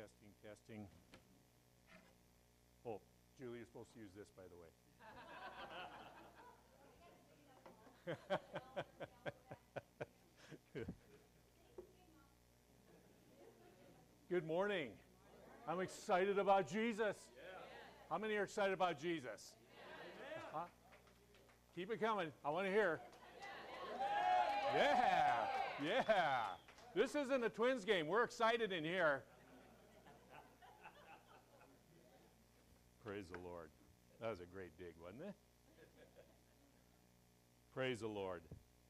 Testing, testing. Oh, Julie, you're supposed to use this, by the way. Good morning. I'm excited about Jesus. How many are excited about Jesus? Huh? Keep it coming. I want to hear. Yeah. This isn't a Twins game. We're excited in here. Praise the Lord. That was a great dig, wasn't it? Praise the Lord.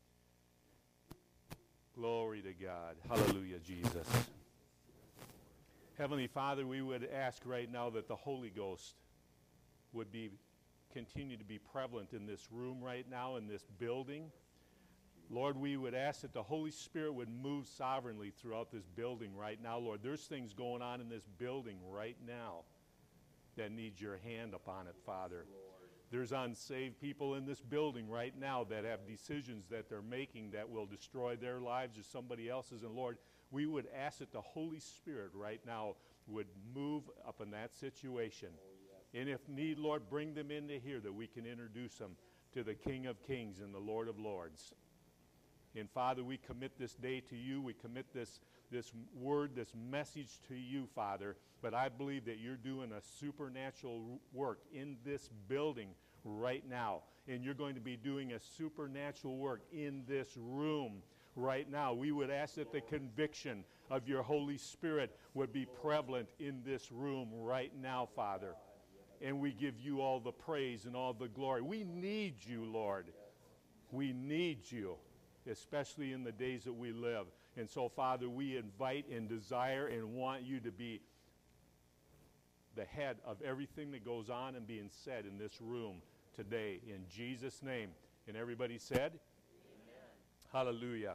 Glory to God. Hallelujah, Jesus. Heavenly Father, we would ask right now that the Holy Ghost would continue to be prevalent in this room right now, in this building. Lord, we would ask that the Holy Spirit would move sovereignly throughout this building right now. Lord, there's things going on in this building right now that need your hand upon it, Father. There's unsaved people in this building right now that have decisions that they're making that will destroy their lives or somebody else's. And Lord, we would ask that the Holy Spirit right now would move up in that situation. And if need, Lord, bring them into here that we can introduce them to the King of Kings and the Lord of Lords. And Father, we commit this day to you. We commit this word, this message to you, Father. But I believe that you're doing a supernatural work in this building right now. And you're going to be doing a supernatural work in this room right now. We would ask that the conviction of your Holy Spirit would be prevalent in this room right now, Father. And we give you all the praise and all the glory. We need you, Lord. We need you, especially in the days that we live. And so, Father, we invite and desire and want you to be the head of everything that goes on and being said in this room today. In Jesus' name. And everybody said? Amen. Hallelujah.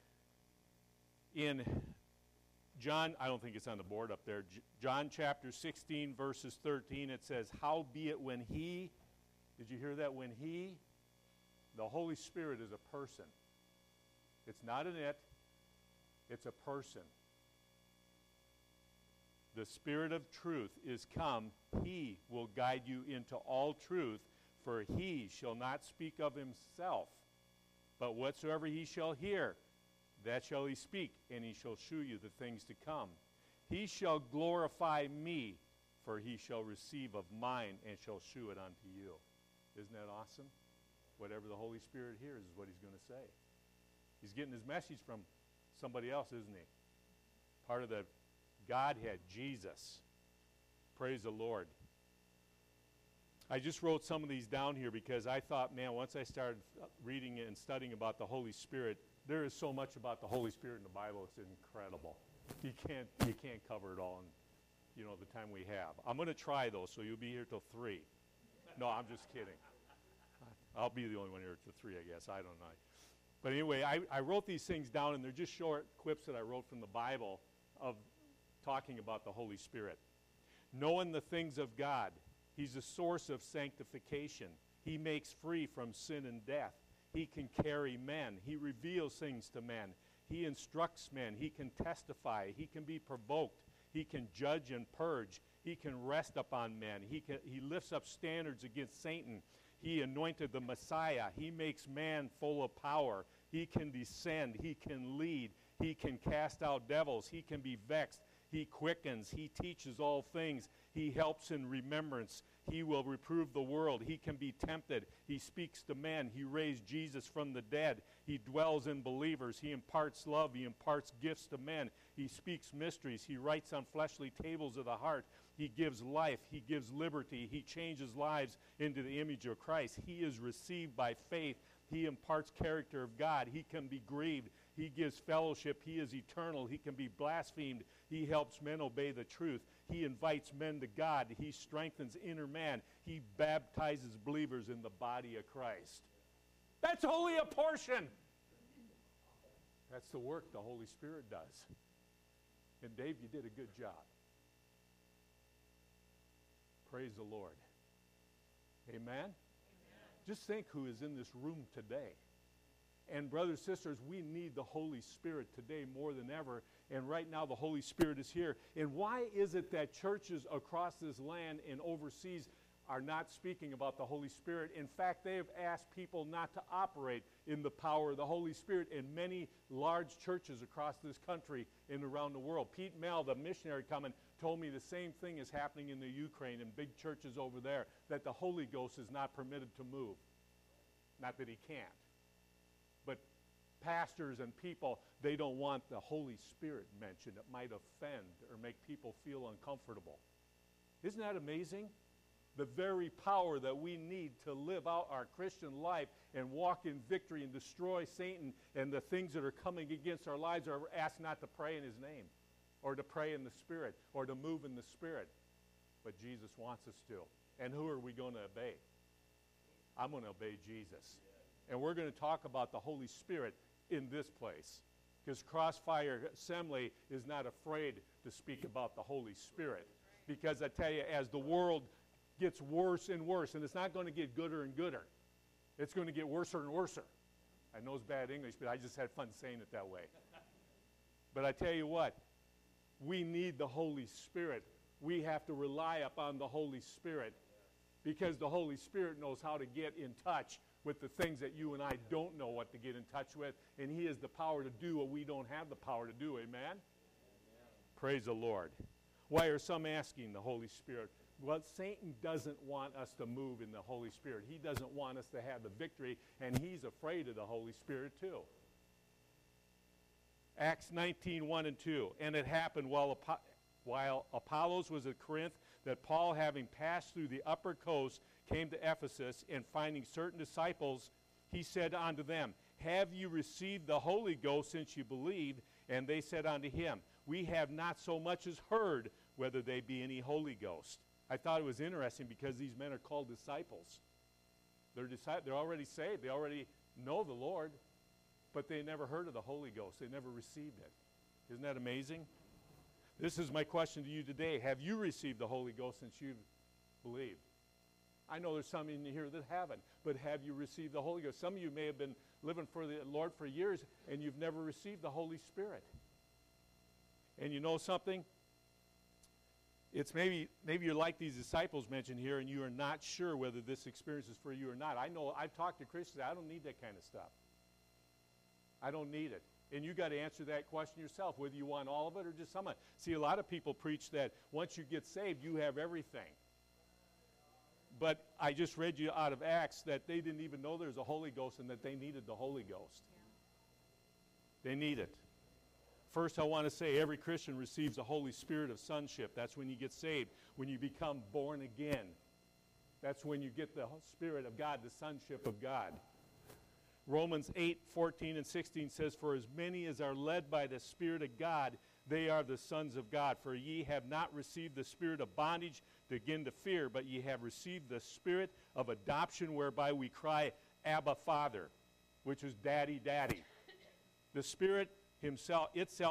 In John, I don't think it's on the board up there, John chapter 16, verses 13, it says, howbeit when he, did you hear that? When he, the Holy Spirit is a person. It's not an it, it's a person. The Spirit of truth is come, he will guide you into all truth, for he shall not speak of himself, but whatsoever he shall hear, that shall he speak, and he shall shew you the things to come. He shall glorify me, for he shall receive of mine, and shall shew it unto you. Isn't that awesome? Whatever the Holy Spirit hears is what he's going to say. He's getting his message from somebody else, isn't he? Part of the Godhead, Jesus. Praise the Lord. I just wrote some of these down here because I thought, man, once I started reading and studying about the Holy Spirit, there is so much about the Holy Spirit in the Bible. It's incredible. You can't cover it all in, the time we have. I'm going to try, though, so you'll be here till 3. No, I'm just kidding. I'll be the only one here till 3, I guess. I don't know. But anyway, I wrote these things down, and they're just short clips that I wrote from the Bible of talking about the Holy Spirit. Knowing the things of God. He's a source of sanctification. He makes free from sin and death. He can carry men. He reveals things to men. He instructs men. He can testify. He can be provoked. He can judge and purge. He can rest upon men. He lifts up standards against Satan. He anointed the Messiah. He makes man full of power. He can descend. He can lead. He can cast out devils. He can be vexed. He quickens. He teaches all things. He helps in remembrance. He will reprove the world. He can be tempted. He speaks to men. He raised Jesus from the dead. He dwells in believers. He imparts love. He imparts gifts to men. He speaks mysteries. He writes on fleshly tables of the heart. He gives life. He gives liberty. He changes lives into the image of Christ. He is received by faith. He imparts character of God. He can be grieved. He gives fellowship. He is eternal. He can be blasphemed. He helps men obey the truth. He invites men to God. He strengthens inner man. He baptizes believers in the body of Christ. That's only a portion. That's the work the Holy Spirit does. And Dave, you did a good job. Praise the Lord. Amen? Amen. Just think who is in this room today. And brothers, sisters, we need the Holy Spirit today more than ever. And right now the Holy Spirit is here. And why is it that churches across this land and overseas are not speaking about the Holy Spirit? In fact, they have asked people not to operate in the power of the Holy Spirit in many large churches across this country and around the world. Pete Mel, the missionary coming, told me the same thing is happening in the Ukraine and big churches over there, that the Holy Ghost is not permitted to move. Not that he can't. But pastors and people, they don't want the Holy Spirit mentioned. It might offend or make people feel uncomfortable. Isn't that amazing? The very power that we need to live out our Christian life and walk in victory and destroy Satan and the things that are coming against our lives are asked not to pray in his name or to pray in the Spirit or to move in the Spirit. But Jesus wants us to. And who are we going to obey? I'm going to obey Jesus. And we're going to talk about the Holy Spirit in this place. Because Crossfire Assembly is not afraid to speak about the Holy Spirit. Because I tell you, as the world gets worse and worse, and it's not going to get gooder and gooder. It's going to get worser and worser. I know it's bad English, but I just had fun saying it that way. But I tell you what, we need the Holy Spirit. We have to rely upon the Holy Spirit because the Holy Spirit knows how to get in touch with the things that you and I don't know what to get in touch with, and he has the power to do what we don't have the power to do. Amen? Amen. Praise the Lord. Why are some asking the Holy Spirit? Well, Satan doesn't want us to move in the Holy Spirit. He doesn't want us to have the victory, and he's afraid of the Holy Spirit too. Acts 19:1 and 2. And it happened while Apollos was at Corinth that Paul, having passed through the upper coast, came to Ephesus, and finding certain disciples, he said unto them, Have you received the Holy Ghost since you believed? And they said unto him, We have not so much as heard whether they be any Holy Ghost. I thought it was interesting because these men are called disciples. They're already saved. They already know the Lord, but they never heard of the Holy Ghost. They never received it. Isn't that amazing? This is my question to you today. Have you received the Holy Ghost since you've believed? I know there's some in here that haven't, but have you received the Holy Ghost? Some of you may have been living for the Lord for years, and you've never received the Holy Spirit. And you know something? It's maybe you're like these disciples mentioned here, and you are not sure whether this experience is for you or not. I know I've talked to Christians. I don't need that kind of stuff. I don't need it. And you got to answer that question yourself, whether you want all of it or just some of it. See, a lot of people preach that once you get saved, you have everything. But I just read you out of Acts that they didn't even know there was a Holy Ghost and that they needed the Holy Ghost. Yeah. They need it. First, I want to say every Christian receives the Holy Spirit of sonship. That's when you get saved, when you become born again. That's when you get the Spirit of God, the sonship of God. Romans 8:14 and 16 says, For as many as are led by the Spirit of God, they are the sons of God. For ye have not received the spirit of bondage to again to fear, but ye have received the Spirit of adoption, whereby we cry, Abba, Father, which is Daddy, Daddy. The Spirit himself,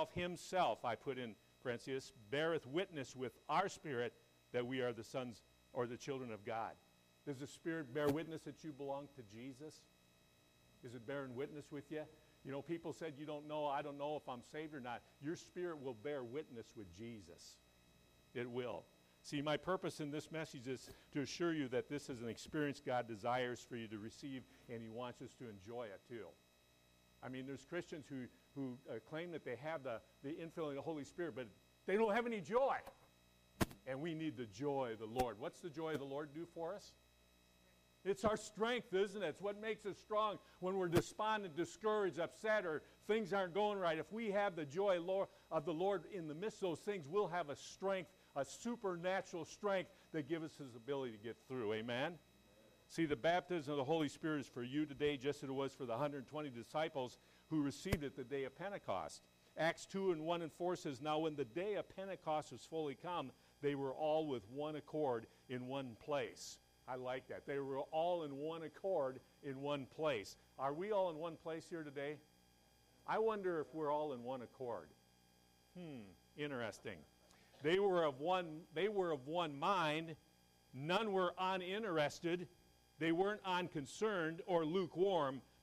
I put in parentheses, beareth witness with our spirit that we are the sons or the children of God. Does the Spirit bear witness that you belong to Jesus? Is it bearing witness with you? You know, people said, I don't know if I'm saved or not. Your spirit will bear witness with Jesus. It will. See, my purpose in this message is to assure you that this is an experience God desires for you to receive, and he wants us to enjoy it too. I mean, there's Christians who claim that they have the infilling of the Holy Spirit, but they don't have any joy. And we need the joy of the Lord. What's the joy of the Lord do for us? It's our strength, isn't it? It's what makes us strong when we're despondent, discouraged, upset, or things aren't going right. If we have the joy of the Lord in the midst of those things, we'll have a strength, a supernatural strength that gives us his ability to get through. Amen? See, the baptism of the Holy Spirit is for you today, just as it was for the 120 disciples who received it the day of Pentecost. Acts 2:1 and 4 says, Now when the day of Pentecost was fully come, they were all with one accord in one place. I like that. They were all in one accord in one place. Are we all in one place here today? I wonder if we're all in one accord. Interesting. They were of one mind. None were uninterested. They weren't unconcerned or lukewarm,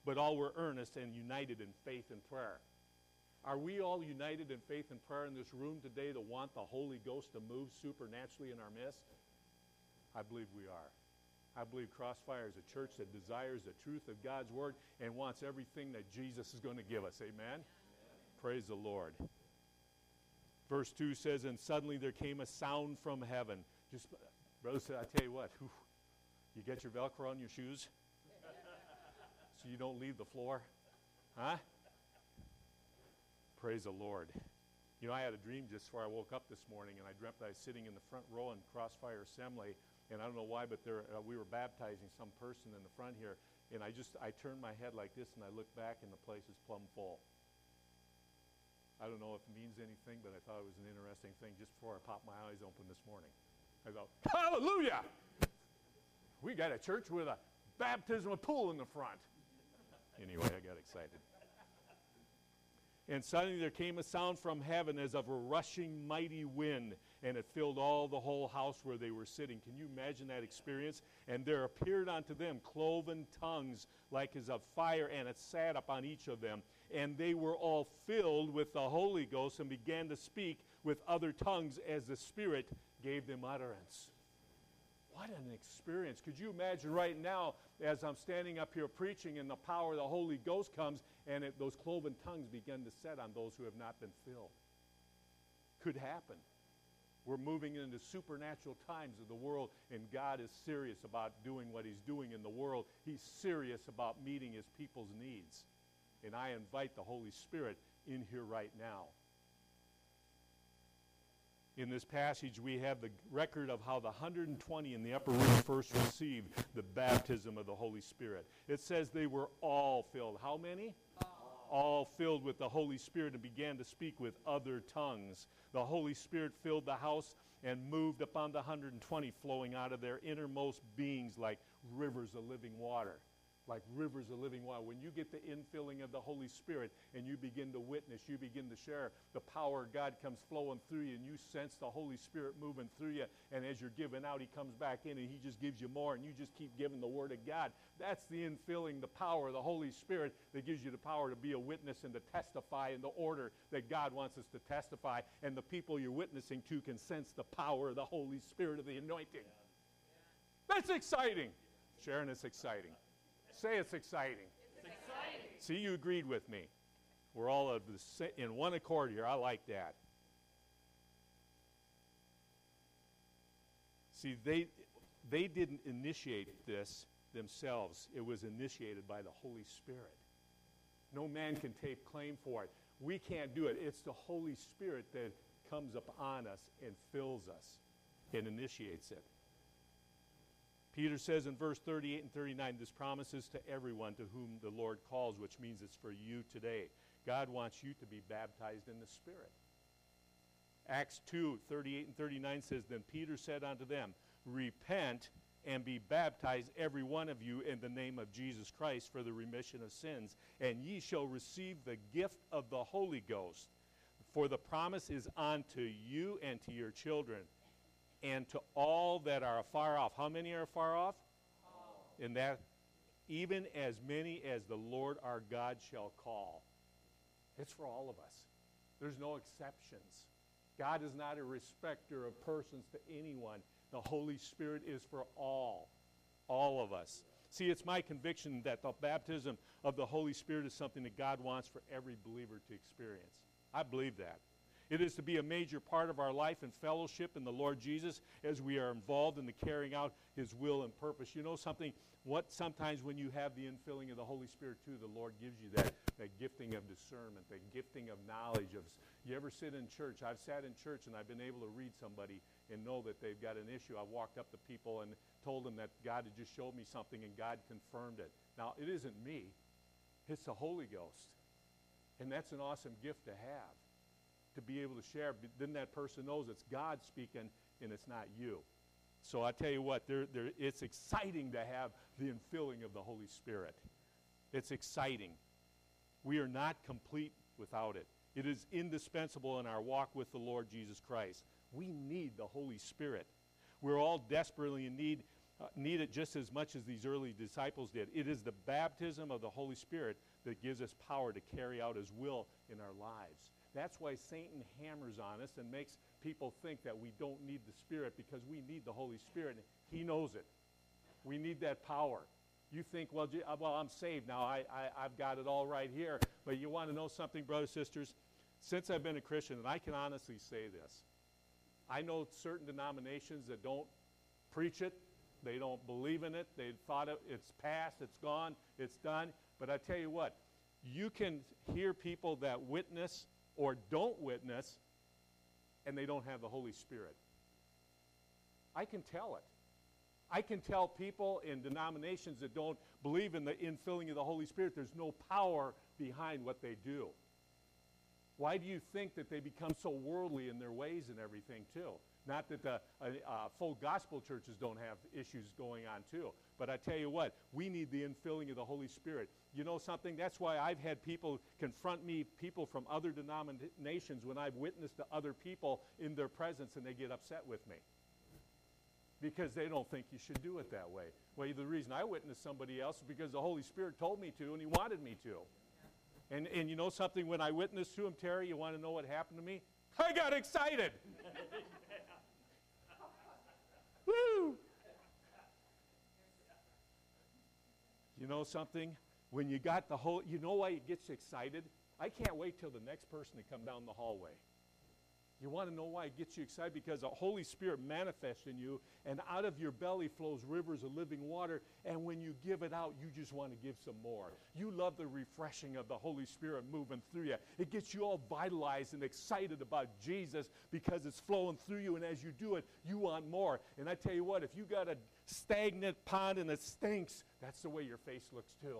but all were earnest and united in faith and prayer. Are we all united in faith and prayer in this room today to want the Holy Ghost to move supernaturally in our midst? I believe we are. I believe Crossfire is a church that desires the truth of God's word and wants everything that Jesus is going to give us. Amen? Praise the Lord. Verse 2 says, and suddenly there came a sound from heaven. Just, brother said, I tell you what, you get your Velcro on your shoes so you don't leave the floor? Huh? Praise the Lord. You know, I had a dream just before I woke up this morning, and I dreamt I was sitting in the front row in Crossfire Assembly, and I don't know why, but we were baptizing some person in the front here, and I turned my head like this, and I looked back, and the place is plumb full. I don't know if it means anything, but I thought it was an interesting thing just before I popped my eyes open this morning. I thought, hallelujah! We got a church with a baptismal pool in the front. Anyway, I got excited. And suddenly there came a sound from heaven as of a rushing mighty wind, and it filled all the whole house where they were sitting. Can you imagine that experience? And there appeared unto them cloven tongues like as of fire, and it sat upon each of them. And they were all filled with the Holy Ghost and began to speak with other tongues as the Spirit gave them utterance. What an experience. Could you imagine right now as I'm standing up here preaching and the power of the Holy Ghost comes and those cloven tongues begin to set on those who have not been filled? Could happen. We're moving into supernatural times of the world, and God is serious about doing what he's doing in the world. He's serious about meeting his people's needs. And I invite the Holy Spirit in here right now. In this passage, we have the record of how the 120 in the upper room first received the baptism of the Holy Spirit. It says they were all filled. How many? All filled with the Holy Spirit and began to speak with other tongues. The Holy Spirit filled the house and moved upon the 120, flowing out of their innermost beings like rivers of living water. Like rivers of living water. When you get the infilling of the Holy Spirit and you begin to witness, you begin to share, the power of God comes flowing through you, and you sense the Holy Spirit moving through you, and as you're giving out, he comes back in and he just gives you more, and you just keep giving the Word of God. That's the infilling, the power of the Holy Spirit that gives you the power to be a witness and to testify in the order that God wants us to testify, and the people you're witnessing to can sense the power of the Holy Spirit of the anointing. That's exciting. Sharon, it's exciting. Say it's exciting. It's exciting. See, you agreed with me. We're all in one accord here. I like that. See, they didn't initiate this themselves. It was initiated by the Holy Spirit. No man can take claim for it. We can't do it. It's the Holy Spirit that comes upon us and fills us and initiates it. Peter says in verse 38 and 39, this promise is to everyone to whom the Lord calls, which means it's for you today. God wants you to be baptized in the Spirit. Acts 2, 38 and 39 says, then Peter said unto them, repent and be baptized every one of you in the name of Jesus Christ for the remission of sins, and ye shall receive the gift of the Holy Ghost. For the promise is unto you and to your children, and to all that are afar off. How many are afar off? All. And that even as many as the Lord our God shall call. It's for all of us. There's no exceptions. God is not a respecter of persons to anyone. The Holy Spirit is for all of us. See, it's my conviction that the baptism of the Holy Spirit is something that God wants for every believer to experience. I believe that. It is to be a major part of our life and fellowship in the Lord Jesus as we are involved in the carrying out his will and purpose. You know something? Sometimes when you have the infilling of the Holy Spirit too, the Lord gives you that gifting of discernment, that gifting of knowledge. You ever sit in church? I've sat in church and I've been able to read somebody and know that they've got an issue. I walked up to people and told them that God had just showed me something, and God confirmed it. Now, it isn't me. It's the Holy Ghost. And that's an awesome gift to have, to be able to share. Then that person knows it's God speaking and it's not you. So I tell you what, it's exciting to have the infilling of the Holy Spirit. It's exciting. We are not complete without it. It is indispensable in our walk with the Lord Jesus Christ. We need the Holy Spirit. We're all desperately in need need it just as much as these early disciples did. It is the baptism of the Holy Spirit that gives us power to carry out his will in our lives. That's why Satan hammers on us and makes people think that we don't need the Spirit, because we need the Holy Spirit. He knows it. We need that power. You think, well, I'm saved now. I've got it all right here. But you want to know something, brothers and sisters? Since I've been a Christian, and I can honestly say this, I know certain denominations that don't preach it. They don't believe in it. They thought it's past, it's gone, it's done. But I tell you what, you can hear people that witness or don't witness, and they don't have the Holy Spirit. I can tell it. I can tell people in denominations that don't believe in the infilling of the Holy Spirit, there's no power behind what they do. Why do you think that they become so worldly in their ways and everything too? Not that the full gospel churches don't have issues going on too. But I tell you what, we need the infilling of the Holy Spirit. You know something? That's why I've had people confront me, people from other denominations, when I've witnessed to other people in their presence, and they get upset with me, because they don't think you should do it that way. Well, the reason I witnessed somebody else is because the Holy Spirit told me to, and he wanted me to. And you know something? When I witnessed to him, Terry, you want to know what happened to me? I got excited. Woo! You know something? When you got the whole, you know why it gets you excited? I can't wait till the next person to come down the hallway. You want to know why it gets you excited? Because the Holy Spirit manifests in you, and out of your belly flows rivers of living water, and when you give it out, you just want to give some more. You love the refreshing of the Holy Spirit moving through you. It gets you all vitalized and excited about Jesus because it's flowing through you, and as you do it, you want more. And I tell you what, if you got a stagnant pond and it stinks, that's the way your face looks too.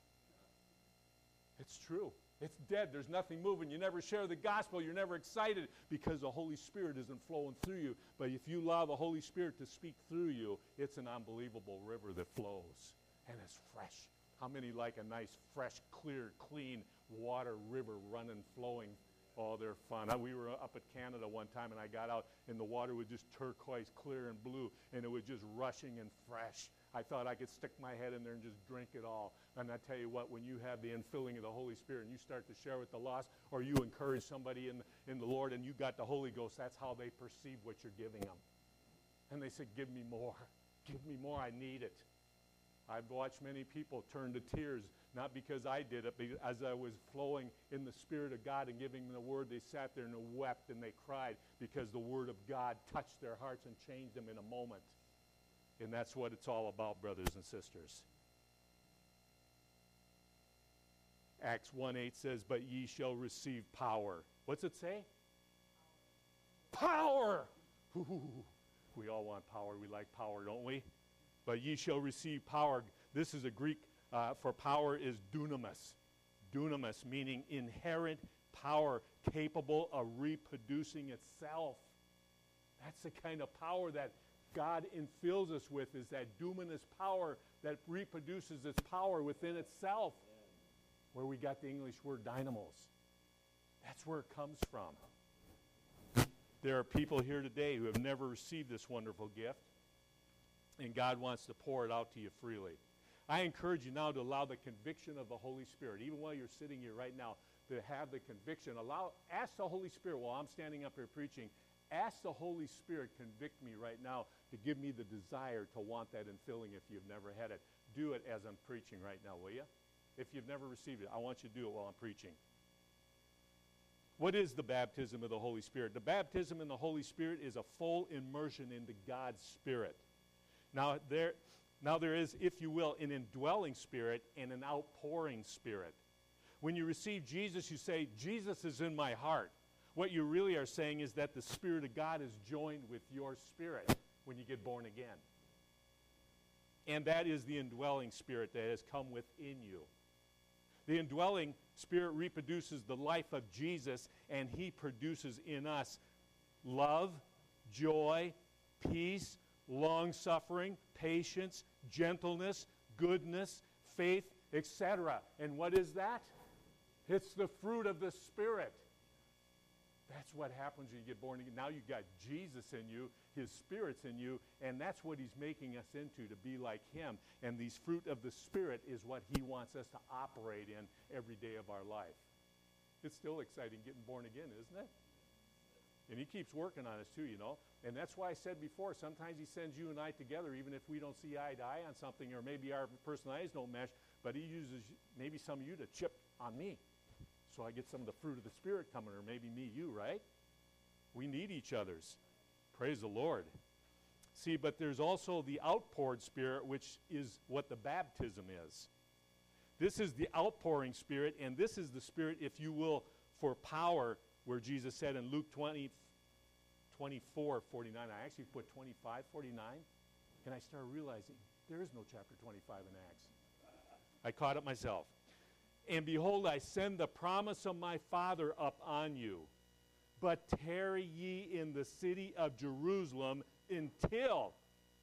It's true. It's dead. There's nothing moving. You never share the gospel. You're never excited because the Holy Spirit isn't flowing through you. But if you allow the Holy Spirit to speak through you, it's an unbelievable river that flows. And it's fresh. How many like a nice, fresh, clear, clean water river running, flowing? Oh, they're fun. We were up at Canada one time, and I got out, and the water was just turquoise, clear, and blue, and it was just rushing and fresh. I thought I could stick my head in there and just drink it all. And I tell you what, when you have the infilling of the Holy Spirit and you start to share with the lost, or you encourage somebody in the Lord and you got the Holy Ghost, that's how they perceive what you're giving them. And they said, give me more. Give me more. I need it. I've watched many people turn to tears, not because I did it, but as I was flowing in the Spirit of God and giving them the Word, they sat there and wept and they cried because the Word of God touched their hearts and changed them in a moment. And that's what it's all about, brothers and sisters. Acts 1:8 says, but ye shall receive power. What's it say? Power! Ooh, we all want power. We like power, don't we? But ye shall receive power. This is a Greek for power is dunamis. Dunamis, meaning inherent power, capable of reproducing itself. That's the kind of power that God infills us with, is that dunamis power that reproduces its power within itself. Where we got the English word dynamos. That's where it comes from. There are people here today who have never received this wonderful gift, and God wants to pour it out to you freely. I encourage you now to allow the conviction of the Holy Spirit, even while you're sitting here right now, to have the conviction. Ask the Holy Spirit while I'm standing up here preaching. Ask the Holy Spirit, convict me right now to give me the desire to want that infilling if you've never had it. Do it as I'm preaching right now, will you? If you've never received it, I want you to do it while I'm preaching. What is the baptism of the Holy Spirit? The baptism in the Holy Spirit is a full immersion into God's Spirit. Now there is, if you will, an indwelling spirit and an outpouring spirit. When you receive Jesus, you say, Jesus is in my heart. What you really are saying is that the Spirit of God is joined with your spirit when you get born again. And that is the indwelling spirit that has come within you. The indwelling spirit reproduces the life of Jesus, and he produces in us love, joy, peace, long-suffering, patience, gentleness, goodness, faith, etc. And what is that? It's the fruit of the Spirit. That's what happens when you get born again. Now you've got Jesus in you, his Spirit's in you, and that's what he's making us into, to be like him. And these fruit of the Spirit is what he wants us to operate in every day of our life. It's still exciting getting born again, isn't it? And he keeps working on us too, you know. And that's why I said before, sometimes he sends you and I together, even if we don't see eye to eye on something, or maybe our personalities don't mesh, but he uses maybe some of you to chip on me, so I get some of the fruit of the Spirit coming, or maybe me, you, right? We need each other's. Praise the Lord. See, but there's also the outpoured Spirit, which is what the baptism is. This is the outpouring Spirit, and this is the Spirit, if you will, for power, where Jesus said in Luke 24:49, I actually put 25:49, and I started realizing there is no chapter 25 in Acts. I caught it myself. And behold, I send the promise of my Father up on you. But tarry ye in the city of Jerusalem until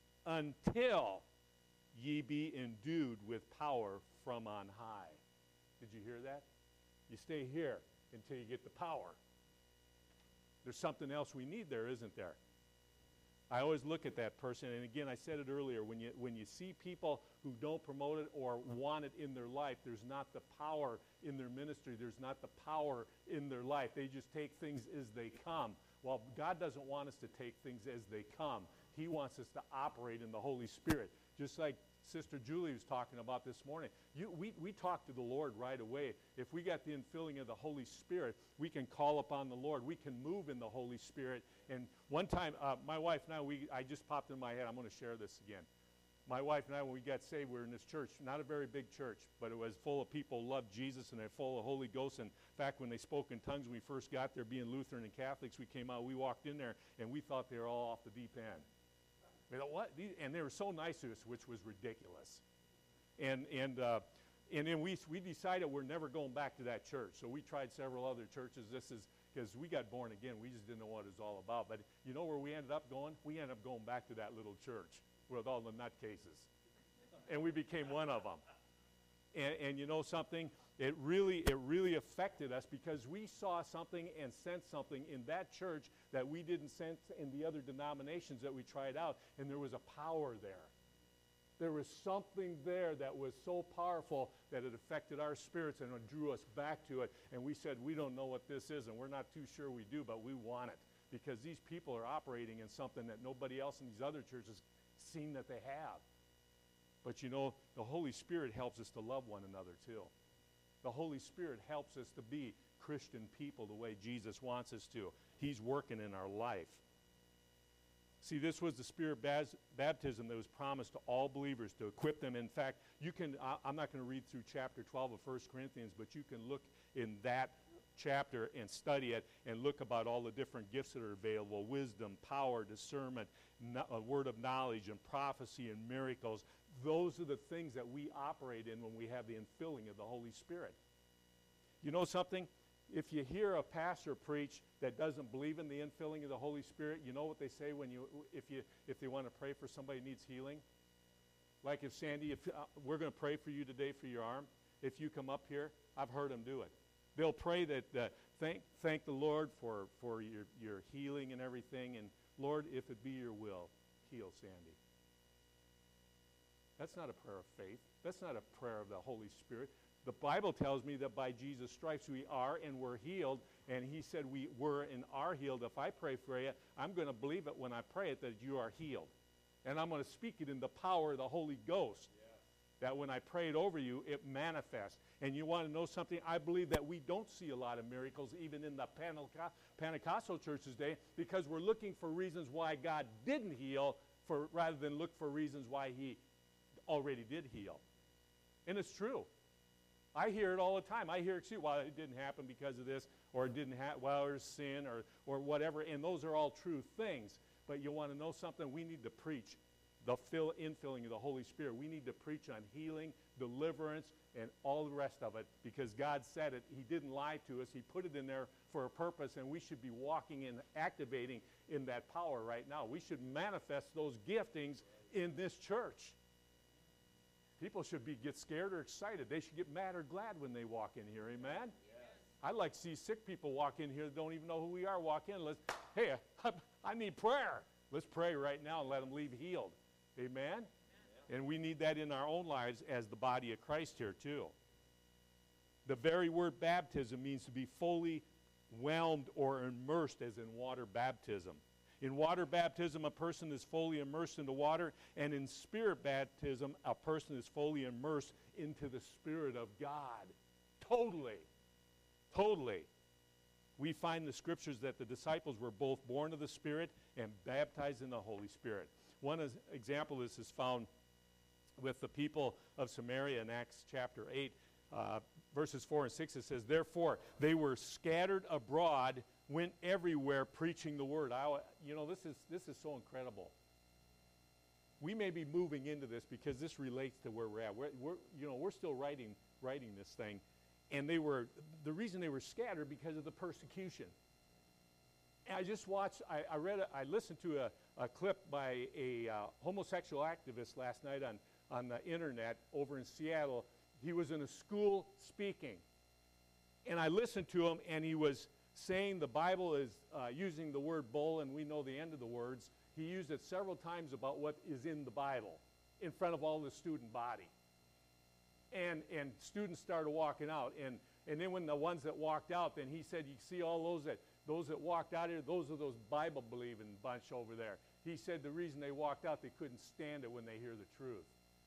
ye be endued with power from on high. Did you hear that? You stay here until you get the power. There's something else we need there, isn't there? I always look at that person, and again, I said it earlier, when you see people who don't promote it or want it in their life, there's not the power in their ministry, there's not the power in their life. They just take things as they come. Well, God doesn't want us to take things as they come. He wants us to operate in the Holy Spirit, just like Sister Julie was talking about this morning. We talk to the Lord right away. If we got the infilling of the Holy Spirit, we can call upon the Lord. We can move in the Holy Spirit. And one time, my wife and I just popped in my head, I'm going to share this again. My wife and I, when we got saved, we were in this church, not a very big church, but it was full of people who loved Jesus, and they're full of Holy Ghost. And in fact, when they spoke in tongues when we first got there, being Lutheran and Catholics, we came out, we walked in there, and we thought they were all off the deep end. We thought, what? And they were so nice to us, which was ridiculous. And then we decided we're never going back to that church. So we tried several other churches. This is because we got born again. We just didn't know what it was all about. But you know where we ended up going? We ended up going back to that little church with all the nutcases. And we became one of them. And you know something? It really affected us, because we saw something and sensed something in that church that we didn't sense in the other denominations that we tried out, and there was a power there. There was something there that was so powerful that it affected our spirits and it drew us back to it, and we said, we don't know what this is, and we're not too sure we do, but we want it, because these people are operating in something that nobody else in these other churches seen that they have. But you know, the Holy Spirit helps us to love one another too. The Holy Spirit helps us to be Christian people the way Jesus wants us to. He's working in our life. See, this was the Spirit baptism that was promised to all believers to equip them. In fact, you can, I'm not going to read through chapter 12 of 1 Corinthians, but you can look in that chapter and study it and look about all the different gifts that are available: wisdom, power, discernment, a word of knowledge, and prophecy, and miracles. Those are the things that we operate in when we have the infilling of the Holy Spirit. You know something? If you hear a pastor preach that doesn't believe in the infilling of the Holy Spirit, you know what they say if they want to pray for somebody who needs healing? Like if Sandy, we're going to pray for you today for your arm. If you come up here, I've heard them do it. They'll pray that thank the Lord for your healing and everything, and Lord, if it be your will, heal Sandy. That's not a prayer of faith. That's not a prayer of the Holy Spirit. The Bible tells me that by Jesus' stripes we are and we're healed, and he said we were and are healed. If I pray for you, I'm going to believe it when I pray it that you are healed. And I'm going to speak it in the power of the Holy Ghost, that when I pray it over you, it manifests. And you want to know something? I believe that we don't see a lot of miracles even in the Pentecostal churches today, because we're looking for reasons why God didn't heal rather than look for reasons why he already did heal. And it's true. I hear it all the time. I hear excuse, well, it didn't happen because of this, or it didn't happen, well, there's sin, or whatever, and those are all true things. But you want to know something? We need to preach the infilling of the Holy Spirit. We need to preach on healing, deliverance, and all the rest of it, because God said it. He didn't lie to us. He put it in there for a purpose, and we should be walking and activating in that power right now. We should manifest those giftings in this church. People should get scared or excited. They should get mad or glad when they walk in here. Amen? Yes. I'd like to see sick people walk in here that don't even know who we are walk in. Hey, I need prayer. Let's pray right now and let them leave healed. Amen? And we need that in our own lives as the body of Christ here too. The very word baptism means to be fully whelmed or immersed, as in water baptism. In water baptism, a person is fully immersed into water, and in spirit baptism, a person is fully immersed into the Spirit of God. Totally. Totally. We find in the scriptures that the disciples were both born of the Spirit and baptized in the Holy Spirit. One example of this is found with the people of Samaria in Acts chapter 8, verses 4 and 6. It says, therefore, they were scattered abroad, went everywhere preaching the word. This is so incredible. We may be moving into this because this relates to where we're at. We're still writing this thing. And the reason they were scattered because of the persecution. And I just watched, I listened to a clip by a homosexual activist last night on the internet over in Seattle. He was in a school speaking. And I listened to him, and he was saying the Bible is using the word bull, and we know the end of the words. He used it several times about what is in the Bible in front of all the student body. And students started walking out. And then when the ones that walked out, then he said, you see all those that walked out here, those are those Bible-believing bunch over there. He said the reason they walked out, they couldn't stand it when they hear the truth.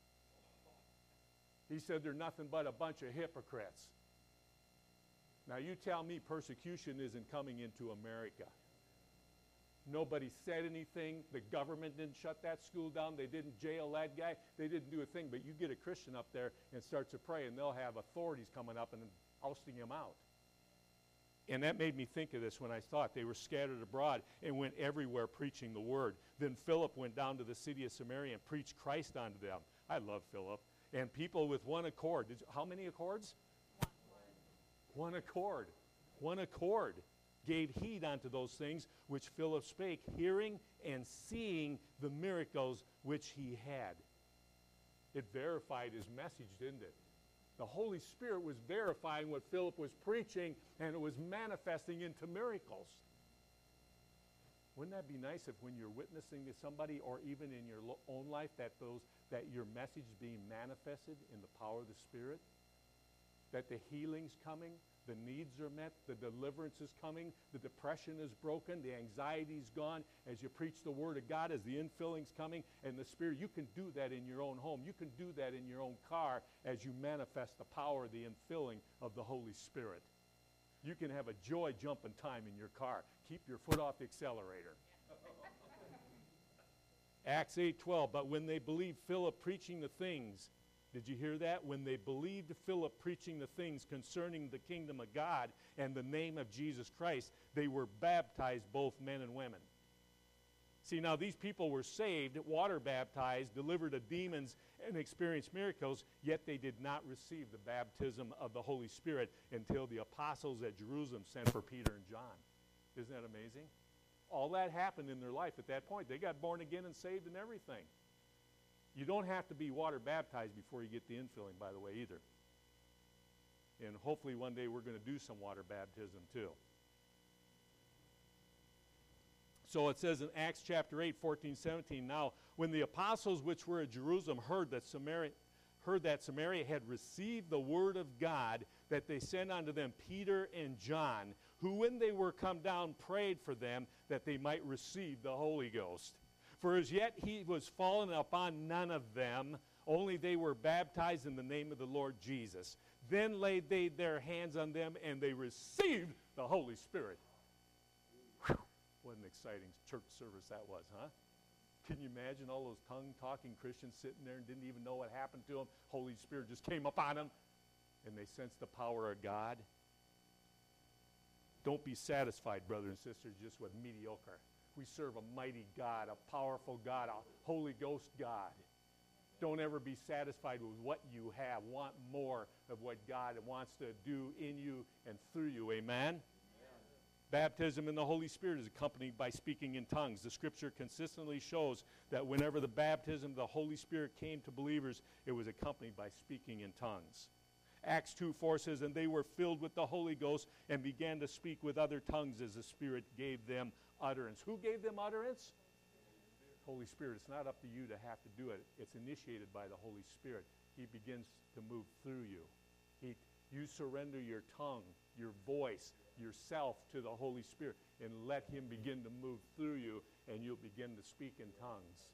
He said they're nothing but a bunch of hypocrites. Now you tell me persecution isn't coming into America. Nobody said anything. The government didn't shut that school down. They didn't jail that guy. They didn't do a thing. But you get a Christian up there and starts to pray, and they'll have authorities coming up and ousting him out. And that made me think of this when I thought they were scattered abroad and went everywhere preaching the word. Then Philip went down to the city of Samaria and preached Christ unto them. I love Philip. And people with one accord. How many accords? One accord. One accord. Gave heed unto those things which Philip spake, hearing and seeing the miracles which he had. It verified his message, didn't it? The Holy Spirit was verifying what Philip was preaching, and it was manifesting into miracles. Wouldn't that be nice if when you're witnessing to somebody, or even in your own life, that your message is being manifested in the power of the Spirit? That the healing's coming, the needs are met, the deliverance is coming, the depression is broken, the anxiety's gone as you preach the Word of God, as the infilling's coming, and the Spirit. You can do that in your own home. You can do that in your own car as you manifest the power, the infilling of the Holy Spirit. You can have a joy jumping time in your car. Keep your foot off the accelerator. Acts 8:12, but when they believed Philip preaching the things, did you hear that? When they believed Philip preaching the things concerning the kingdom of God and the name of Jesus Christ, they were baptized, both men and women. See, now these people were saved, water baptized, delivered of demons, and experienced miracles, yet they did not receive the baptism of the Holy Spirit until the apostles at Jerusalem sent for Peter and John. Isn't that amazing? All that happened in their life at that point. They got born again and saved and everything. You don't have to be water baptized before you get the infilling, by the way, either. And hopefully one day we're going to do some water baptism too. So it says in Acts chapter 8, 14, 17, now when the apostles which were at Jerusalem heard that Samaria had received the word of God, that they sent unto them Peter and John, who when they were come down prayed for them that they might receive the Holy Ghost. For as yet he was fallen upon none of them, only they were baptized in the name of the Lord Jesus. Then laid they their hands on them, and they received the Holy Spirit. Whew. What an exciting church service that was, huh? Can you imagine all those tongue-talking Christians sitting there and didn't even know what happened to them? Holy Spirit just came upon them, and they sensed the power of God. Don't be satisfied, brothers and sisters, just with mediocre. We serve a mighty God, a powerful God, a Holy Ghost God. Don't ever be satisfied with what you have. Want more of what God wants to do in you and through you. Amen? Baptism in the Holy Spirit is accompanied by speaking in tongues. The Scripture consistently shows that whenever the baptism of the Holy Spirit came to believers, it was accompanied by speaking in tongues. Acts 2:4 says, and they were filled with the Holy Ghost and began to speak with other tongues as the Spirit gave them utterance. Who gave them utterance? Holy Spirit. It's not up to you to have to do it. It's initiated by the Holy Spirit. He begins to move through you. You surrender your tongue, your voice, yourself to the Holy Spirit, and let him begin to move through you, and you'll begin to speak in tongues.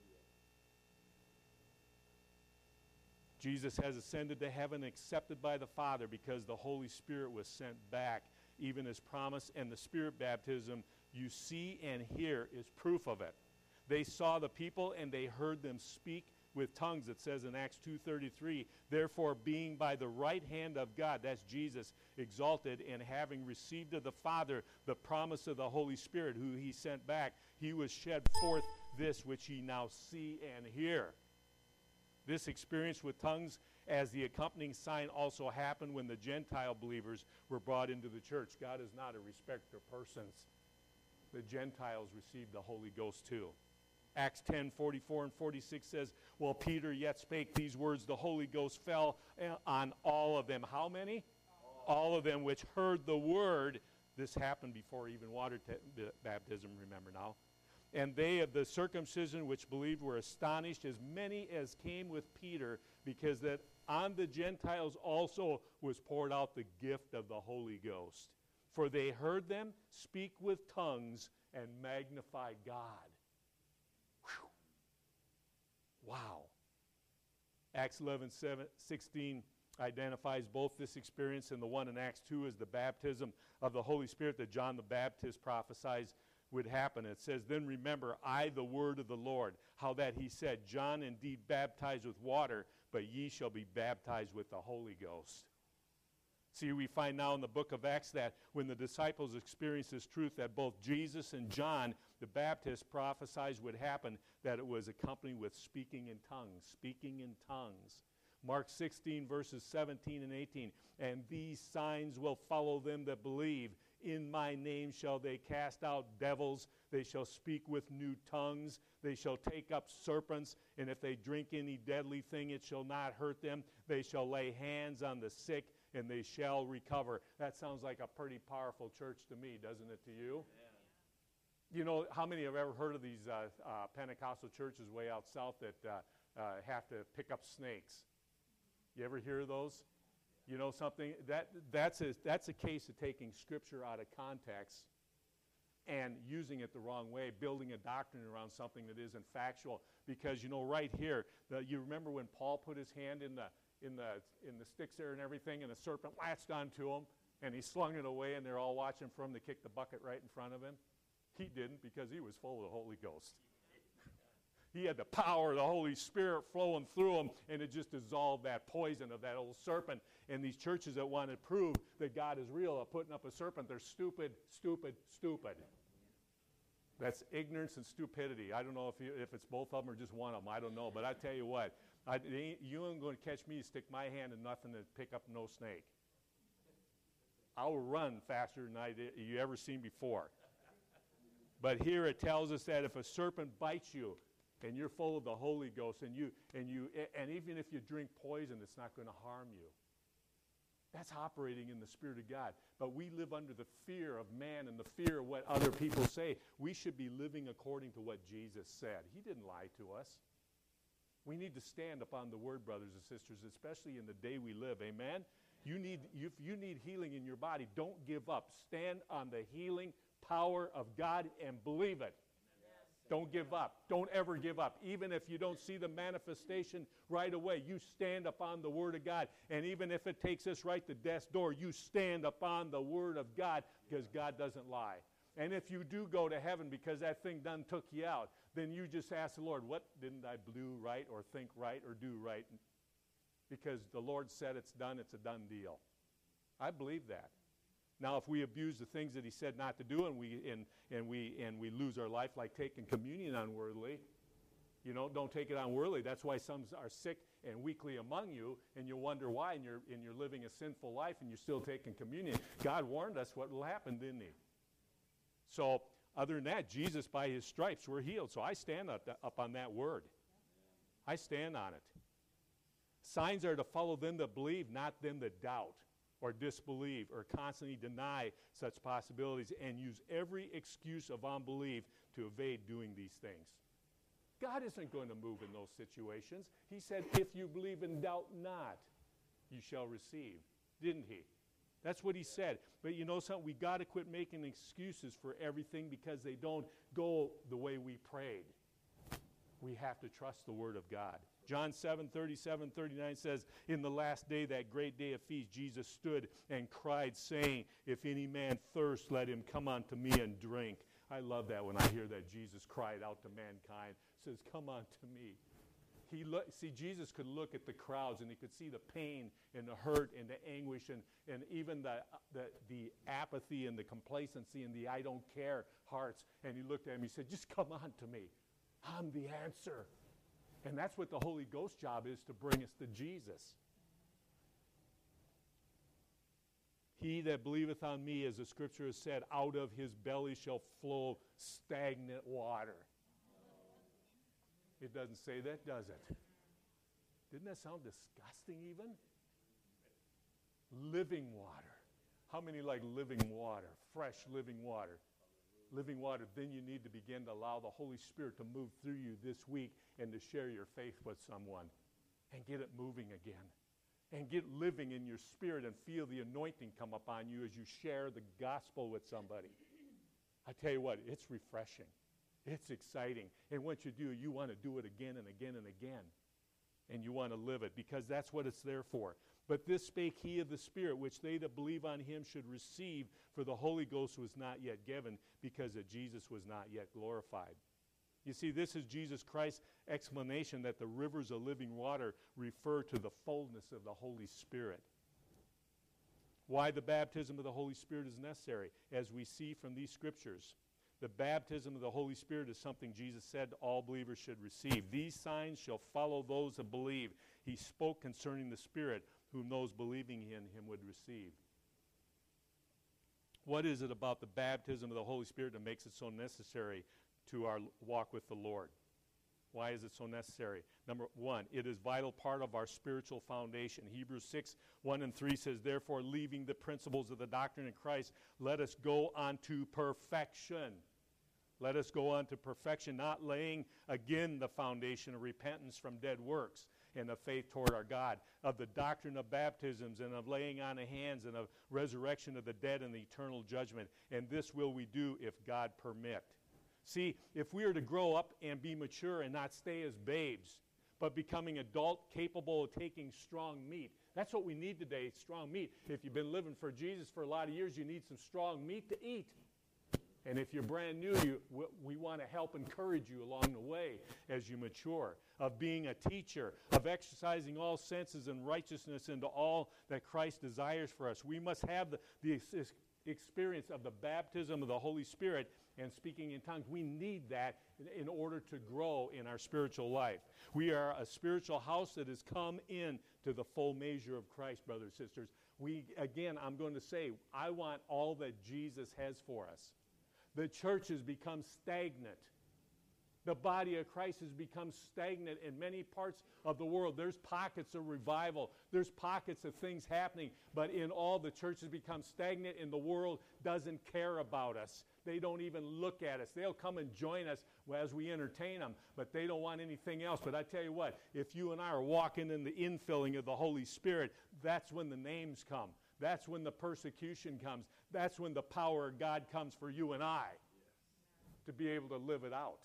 Jesus has ascended to heaven, accepted by the Father, because the Holy Spirit was sent back, even as promised, and the Spirit baptism you see and hear is proof of it. They saw the people and they heard them speak with tongues. It says in Acts 2:33, therefore being by the right hand of God, that's Jesus, exalted, and having received of the Father the promise of the Holy Spirit, who he sent back, he was shed forth this which ye now see and hear. This experience with tongues as the accompanying sign also happened when the Gentile believers were brought into the church. God is not a respecter of persons. The Gentiles received the Holy Ghost too. Acts 10:44 and 46 says, while Peter yet spake these words, the Holy Ghost fell on all of them. How many? All of them which heard the word. This happened before even water baptism, remember now. And they of the circumcision which believed were astonished, as many as came with Peter, because that on the Gentiles also was poured out the gift of the Holy Ghost. For they heard them speak with tongues and magnify God. Whew. Wow. Acts 11:16 identifies both this experience and the one in Acts 2 as the baptism of the Holy Spirit that John the Baptist prophesies would happen. It says, then remember I the word of the Lord, how that he said, John indeed baptized with water, but ye shall be baptized with the Holy Ghost. See, we find now in the book of Acts that when the disciples experienced this truth that both Jesus and John the Baptist prophesied would happen, that it was accompanied with speaking in tongues, speaking in tongues. Mark 16 verses 17 and 18, and these signs will follow them that believe. In my name shall they cast out devils. They shall speak with new tongues. They shall take up serpents. And if they drink any deadly thing, it shall not hurt them. They shall lay hands on the sick, and they shall recover. That sounds like a pretty powerful church to me, doesn't it to you? Yeah. You know, how many have ever heard of these Pentecostal churches way out south that have to pick up snakes? You ever hear of those? You know something? That's a case of taking Scripture out of context and using it the wrong way, building a doctrine around something that isn't factual. Because, you know, right here, you remember when Paul put his hand in the sticks there and everything, and the serpent latched onto him, and he slung it away, and they're all watching for him to kick the bucket right in front of him? He didn't, because he was full of the Holy Ghost. He had the power of the Holy Spirit flowing through him, and it just dissolved that poison of that old serpent. And these churches that want to prove that God is real are putting up a serpent. They're stupid, stupid, stupid. That's ignorance and stupidity. I don't know if it's both of them or just one of them. I don't know. But I tell you what, you ain't going to catch me stick my hand in nothing to pick up no snake. I'll run faster than you ever seen before. But here it tells us that if a serpent bites you, and you're full of the Holy Ghost, and even if you drink poison, it's not going to harm you. That's operating in the Spirit of God. But we live under the fear of man and the fear of what other people say. We should be living according to what Jesus said. He didn't lie to us. We need to stand upon the Word, brothers and sisters, especially in the day we live. Amen? If you need healing in your body, don't give up. Stand on the healing power of God and believe it. Don't give up. Don't ever give up. Even if you don't see the manifestation right away, you stand upon the Word of God. And even if it takes us right to death's door, you stand upon the Word of God, because God doesn't lie. And if you do go to heaven because that thing done took you out, then you just ask the Lord, what didn't I do right or think right or do right? Because the Lord said it's done, it's a done deal. I believe that. Now, if we abuse the things that he said not to do, and we lose our life, like taking communion unworthily, don't take it unworthily. That's why some are sick and weakly among you, and you wonder why, and you're living a sinful life, and you're still taking communion. God warned us what will happen, didn't he? So, other than that, Jesus, by his stripes, we're healed. So I stand up on that word. I stand on it. Signs are to follow them that believe, not them that doubt or disbelieve or constantly deny such possibilities and use every excuse of unbelief to evade doing these things. God isn't going to move in those situations. He said, if you believe and doubt not, you shall receive. Didn't he? That's what he said. But you know something? We got to quit making excuses for everything because they don't go the way we prayed. We have to trust the word of God. John 7:37-39 says, in the last day, that great day of feast, Jesus stood and cried, saying, if any man thirst, let him come unto me and drink. I love that when I hear that Jesus cried out to mankind, says, come unto me. See, Jesus could look at the crowds and he could see the pain and the hurt and the anguish and even the apathy and the complacency and the I don't care hearts. And he looked at him, he said, just come on to me. I'm the answer. And that's what the Holy Ghost job is, to bring us to Jesus. He that believeth on me, as the scripture has said, out of his belly shall flow stagnant water. It doesn't say that, does it? Didn't that sound disgusting even? Living water. How many like living water? Fresh living water. Living water. Then you need to begin to allow the Holy Spirit to move through you this week and to share your faith with someone and get it moving again. And get living in your spirit and feel the anointing come upon you as you share the gospel with somebody. I tell you what, it's refreshing. It's exciting. And once you do, you want to do it again and again and again. And you want to live it because that's what it's there for. But this spake he of the Spirit, which they that believe on him should receive, for the Holy Ghost was not yet given, because that Jesus was not yet glorified. You see, this is Jesus Christ's explanation that the rivers of living water refer to the fullness of the Holy Spirit. Why the baptism of the Holy Spirit is necessary, as we see from these scriptures. The baptism of the Holy Spirit is something Jesus said all believers should receive. These signs shall follow those that believe. He spoke concerning the Spirit, whom those believing in him would receive. What is it about the baptism of the Holy Spirit that makes it so necessary to our walk with the Lord? Why is it so necessary? Number one, it is a vital part of our spiritual foundation. Hebrews 6:1-3 says, therefore, leaving the principles of the doctrine of Christ, let us go on to perfection. Let us go on to perfection, not laying again the foundation of repentance from dead works and of faith toward our God, of the doctrine of baptisms and of laying on of hands and of resurrection of the dead and the eternal judgment. And this will we do if God permit. See, if we are to grow up and be mature and not stay as babes, but becoming adult, capable of taking strong meat. That's what we need today, strong meat. If you've been living for Jesus for a lot of years, you need some strong meat to eat. And if you're brand new, we want to help encourage you along the way as you mature, of being a teacher, of exercising all senses and righteousness into all that Christ desires for us. We must have the experience of the baptism of the Holy Spirit and speaking in tongues. We need that in order to grow in our spiritual life. We are a spiritual house that has come in to the full measure of Christ, brothers and sisters. I'm going to say, I want all that Jesus has for us. The church has become stagnant. The body of Christ has become stagnant in many parts of the world. There's pockets of revival. There's pockets of things happening. But in all, the church has become stagnant, and the world doesn't care about us. They don't even look at us. They'll come and join us as we entertain them, but they don't want anything else. But I tell you what, if you and I are walking in the infilling of the Holy Spirit, that's when the names come. That's when the persecution comes. That's when the power of God comes for you and I to be able to live it out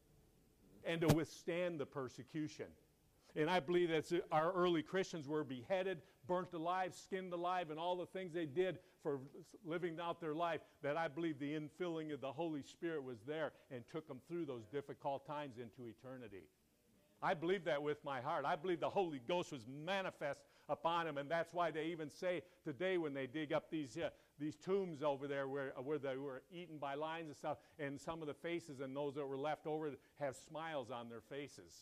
and to withstand the persecution. And I believe that our early Christians were beheaded, burnt alive, skinned alive, and all the things they did for living out their life, that I believe the infilling of the Holy Spirit was there and took them through those difficult times into eternity. I believe that with my heart. I believe the Holy Ghost was manifest upon him, and that's why they even say today when they dig up these tombs over there where they were eaten by lions and stuff, and some of the faces and those that were left over have smiles on their faces.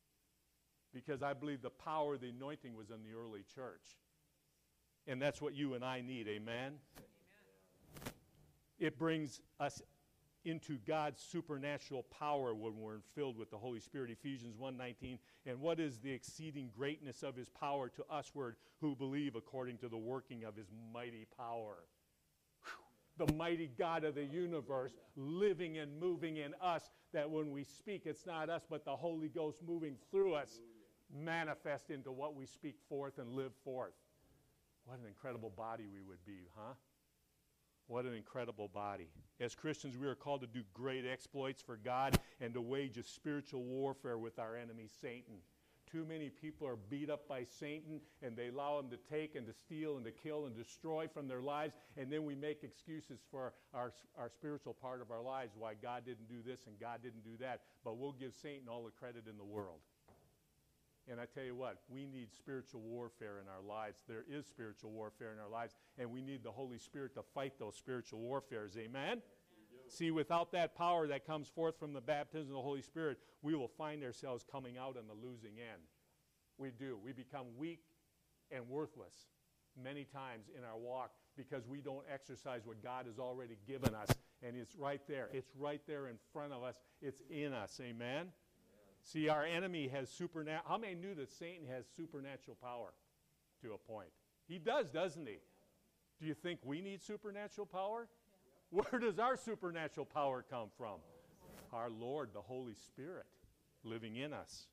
Because I believe the power of the anointing was in the early church. And that's what you and I need, amen? It brings us into God's supernatural power when we're filled with the Holy Spirit. Ephesians 1:19. And what is the exceeding greatness of his power to usward who believe according to the working of his mighty power? Whew. The mighty God of the universe living and moving in us, that when we speak, it's not us, but the Holy Ghost moving through us, manifest into what we speak forth and live forth. What an incredible body we would be, huh? What an incredible body. As Christians, we are called to do great exploits for God and to wage a spiritual warfare with our enemy, Satan. Too many people are beat up by Satan, and they allow him to take and to steal and to kill and destroy from their lives, and then we make excuses for our spiritual part of our lives, why God didn't do this and God didn't do that. But we'll give Satan all the credit in the world. And I tell you what, we need spiritual warfare in our lives. There is spiritual warfare in our lives, and we need the Holy Spirit to fight those spiritual warfares. Amen? See, without that power that comes forth from the baptism of the Holy Spirit, we will find ourselves coming out on the losing end. We do. We become weak and worthless many times in our walk because we don't exercise what God has already given us. And it's right there. It's right there in front of us. It's in us. Amen? See, our enemy has supernatural. How many knew that Satan has supernatural power to a point? He does, doesn't he? Do you think we need supernatural power? Where does our supernatural power come from? Our Lord, the Holy Spirit, living in us.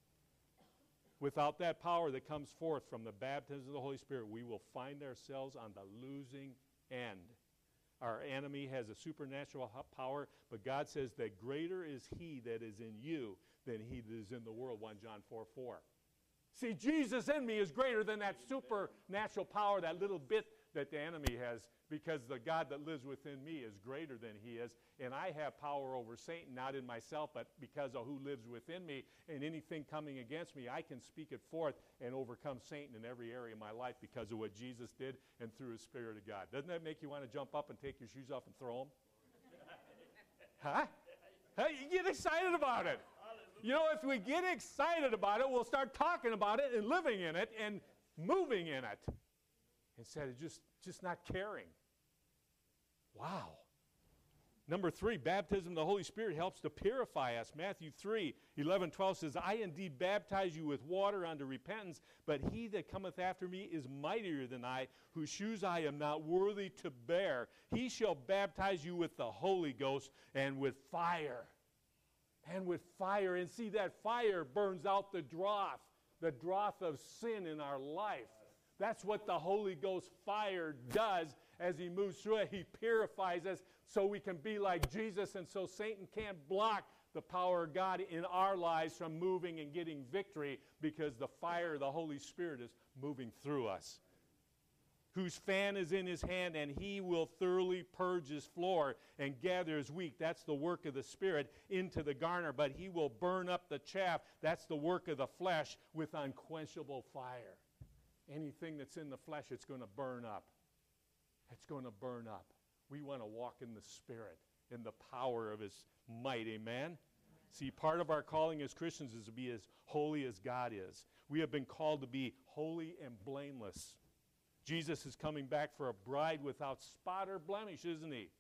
Without that power that comes forth from the baptism of the Holy Spirit, we will find ourselves on the losing end. Our enemy has a supernatural power, but God says that greater is he that is in you than he that is in the world, 1 John 4:4. See, Jesus in me is greater than that supernatural power, that little bit that the enemy has, because the God that lives within me is greater than he is, and I have power over Satan, not in myself, but because of who lives within me, and anything coming against me, I can speak it forth and overcome Satan in every area of my life because of what Jesus did and through his Spirit of God. Doesn't that make you want to jump up and take your shoes off and throw them? Huh? Hey, you get excited about it. You know, if we get excited about it, we'll start talking about it and living in it and moving in it instead of just not caring. Wow. Number 3, baptism of the Holy Spirit helps to purify us. Matthew 3:11-12 says, I indeed baptize you with water unto repentance, but he that cometh after me is mightier than I, whose shoes I am not worthy to bear. He shall baptize you with the Holy Ghost and with fire. And with fire. And see, that fire burns out the dross of sin in our life. That's what the Holy Ghost fire does as he moves through it. He purifies us so we can be like Jesus, and so Satan can't block the power of God in our lives from moving and getting victory, because the fire of the Holy Spirit is moving through us. Whose fan is in his hand, and he will thoroughly purge his floor and gather his wheat. That's the work of the Spirit into the garner, but he will burn up the chaff. That's the work of the flesh with unquenchable fire. Anything that's in the flesh, it's going to burn up. It's going to burn up. We want to walk in the Spirit, in the power of his might. Amen? See, part of our calling as Christians is to be as holy as God is. We have been called to be holy and blameless. Jesus is coming back for a bride without spot or blemish, isn't he?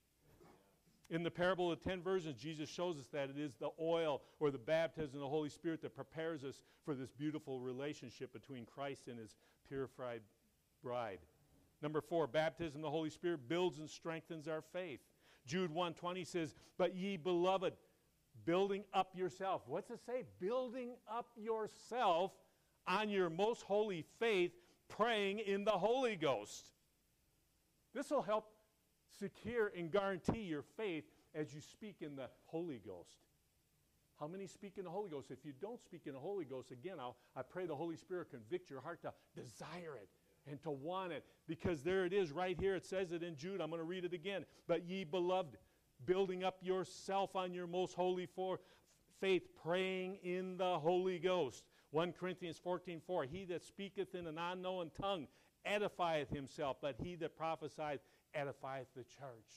In the parable of the 10 virgins, Jesus shows us that it is the oil or the baptism of the Holy Spirit that prepares us for this beautiful relationship between Christ and his purified bride. Number 4, baptism of the Holy Spirit builds and strengthens our faith. Jude 1:20 says, but ye beloved, building up yourself. What's it say? Building up yourself on your most holy faith, praying in the Holy Ghost. This will help secure and guarantee your faith as you speak in the Holy Ghost. How many speak in the Holy Ghost? If you don't speak in the Holy Ghost, again, I pray the Holy Spirit convict your heart to desire it and to want it, because there it is right here. It says it in Jude. I'm going to read it again. But ye beloved, building up yourself on your most holy faith, praying in the Holy Ghost. 1 Corinthians 14:4, he that speaketh in an unknown tongue edifieth himself, but he that prophesieth edifieth the church.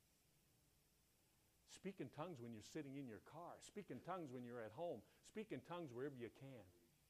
Speak in tongues when you're sitting in your car. Speak in tongues when you're at home. Speak in tongues wherever you can.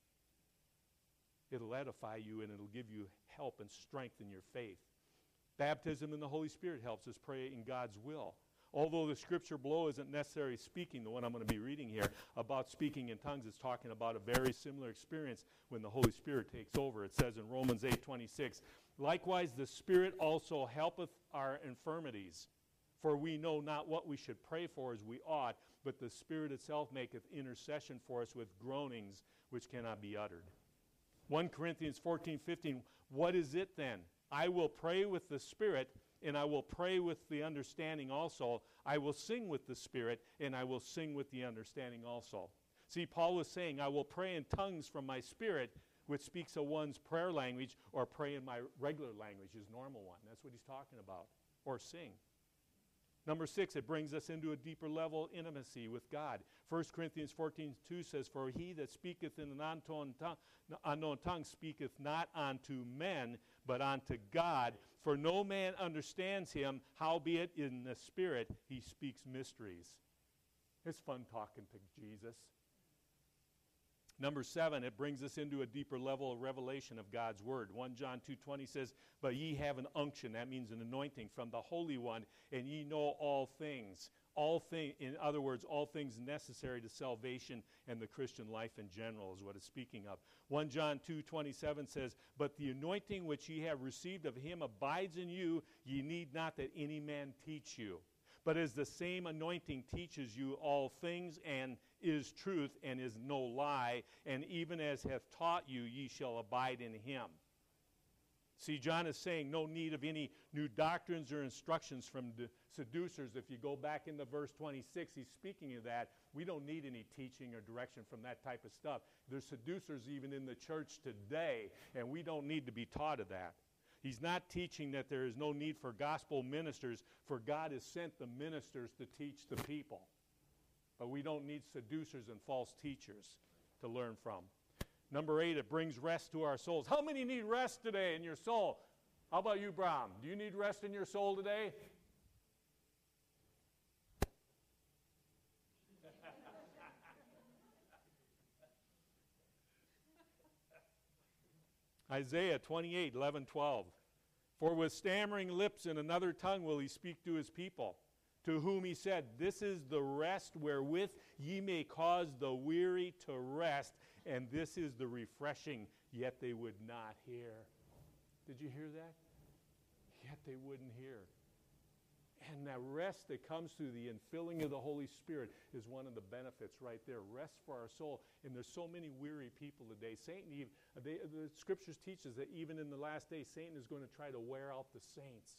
It'll edify you, and it'll give you help and strength in your faith. Baptism in the Holy Spirit helps us pray in God's will. Although the scripture below isn't necessarily speaking, the one I'm going to be reading here, about speaking in tongues, is talking about a very similar experience when the Holy Spirit takes over. It says in Romans 8:26, likewise the Spirit also helpeth our infirmities, for we know not what we should pray for as we ought, but the Spirit itself maketh intercession for us with groanings which cannot be uttered. 1 Corinthians 14:15, what is it then? I will pray with the Spirit, and I will pray with the understanding also. I will sing with the Spirit, and I will sing with the understanding also. See, Paul was saying, I will pray in tongues from my spirit, which speaks of one's prayer language, or pray in my regular language, his normal one. That's what he's talking about. Or sing. Number 6, it brings us into a deeper level of intimacy with God. 1 Corinthians 14:2 says, for he that speaketh in an unknown tongue speaketh not unto men, but unto God. For no man understands him, howbeit in the Spirit he speaks mysteries. It's fun talking to Jesus. Number 7, it brings us into a deeper level of revelation of God's Word. 1 John 2:20 says, but ye have an unction, that means an anointing from the Holy One, and ye know all things. In other words, all things necessary to salvation and the Christian life in general is what it's speaking of. 1 John 2:27 says, but the anointing which ye have received of him abides in you, ye need not that any man teach you. But as the same anointing teaches you all things, and is truth, and is no lie, and even as hath taught you, ye shall abide in him. See, John is saying no need of any new doctrines or instructions from the seducers. If you go back into verse 26, he's speaking of that. We don't need any teaching or direction from that type of stuff. There's seducers even in the church today, and we don't need to be taught of that. He's not teaching that there is no need for gospel ministers, for God has sent the ministers to teach the people. But we don't need seducers and false teachers to learn from. Number 8, it brings rest to our souls. How many need rest today in your soul? How about you, Bram? Do you need rest in your soul today? Isaiah 28:11-12. For with stammering lips and another tongue will he speak to his people, to whom he said, this is the rest wherewith ye may cause the weary to rest, and this is the refreshing, yet they would not hear. Did you hear that? Yet they wouldn't hear. And that rest that comes through the infilling of the Holy Spirit is one of the benefits right there. Rest for our soul. And there's so many weary people today. The scriptures teach us that even in the last days, Satan is going to try to wear out the saints.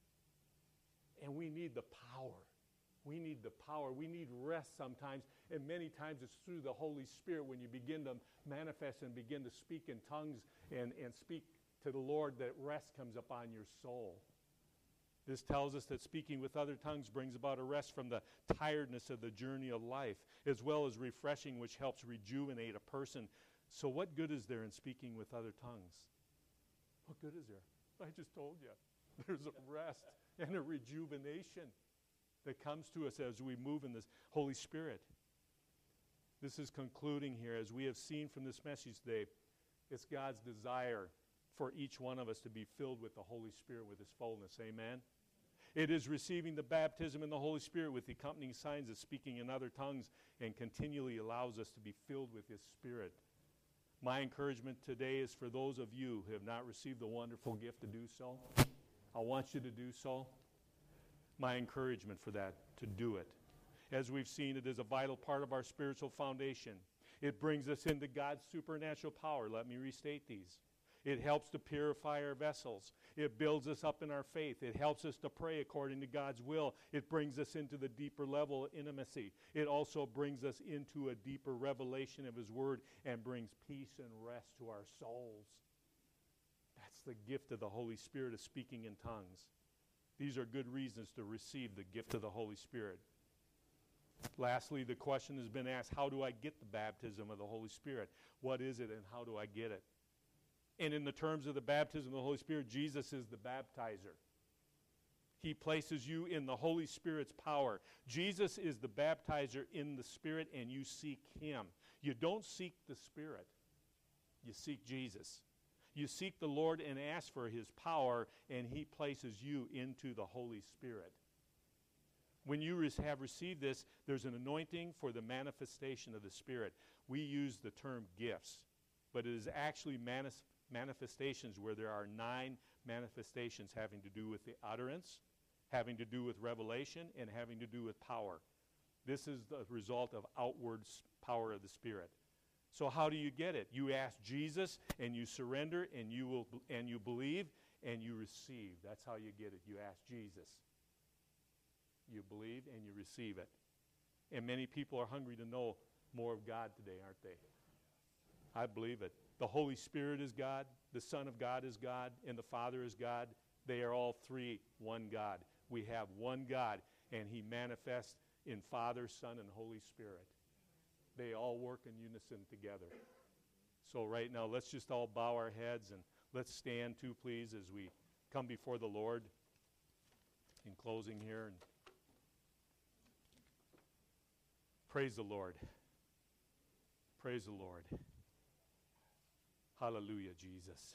And we need the power. We need the power. We need rest sometimes. And many times it's through the Holy Spirit when you begin to manifest and begin to speak in tongues and speak to the Lord, that rest comes upon your soul. This tells us that speaking with other tongues brings about a rest from the tiredness of the journey of life, as well as refreshing, which helps rejuvenate a person. So what good is there in speaking with other tongues? What good is there? I just told you. There's a rest and a rejuvenation that comes to us as we move in this Holy Spirit. This is concluding here. As we have seen from this message today, it's God's desire for each one of us to be filled with the Holy Spirit, with his fullness. Amen? It is receiving the baptism in the Holy Spirit with the accompanying signs of speaking in other tongues, and continually allows us to be filled with his Spirit. My encouragement today is for those of you who have not received the wonderful gift to do so. I want you to do so. My encouragement for that, to do it. As we've seen, it is a vital part of our spiritual foundation. It brings us into God's supernatural power. Let me restate these. It helps to purify our vessels. It builds us up in our faith. It helps us to pray according to God's will. It brings us into the deeper level of intimacy. It also brings us into a deeper revelation of his word and brings peace and rest to our souls. That's the gift of the Holy Spirit, of speaking in tongues. These are good reasons to receive the gift of the Holy Spirit. Lastly, the question has been asked, how do I get the baptism of the Holy Spirit? What is it and how do I get it? And in the terms of the baptism of the Holy Spirit, Jesus is the baptizer. He places you in the Holy Spirit's power. Jesus is the baptizer in the Spirit, and you seek him. You don't seek the Spirit. You seek Jesus. You seek the Lord and ask for his power, and he places you into the Holy Spirit. When you have received this, there's an anointing for the manifestation of the Spirit. We use the term gifts, but it is actually manifestations where there are 9 manifestations having to do with the utterance, having to do with revelation, and having to do with power. This is the result of outward power of the Spirit. So how do you get it? You ask Jesus, and you surrender, and you believe, and you receive. That's how you get it. You ask Jesus. You believe, and you receive it. And many people are hungry to know more of God today, aren't they? I believe it. The Holy Spirit is God, the Son of God is God, and the Father is God. They are all three one God. We have one God, and He manifests in Father, Son, and Holy Spirit. They all work in unison together. So right now, let's just all bow our heads, and let's stand too, please, as we come before the Lord in closing here. And praise the Lord. Praise the Lord. Hallelujah, Jesus.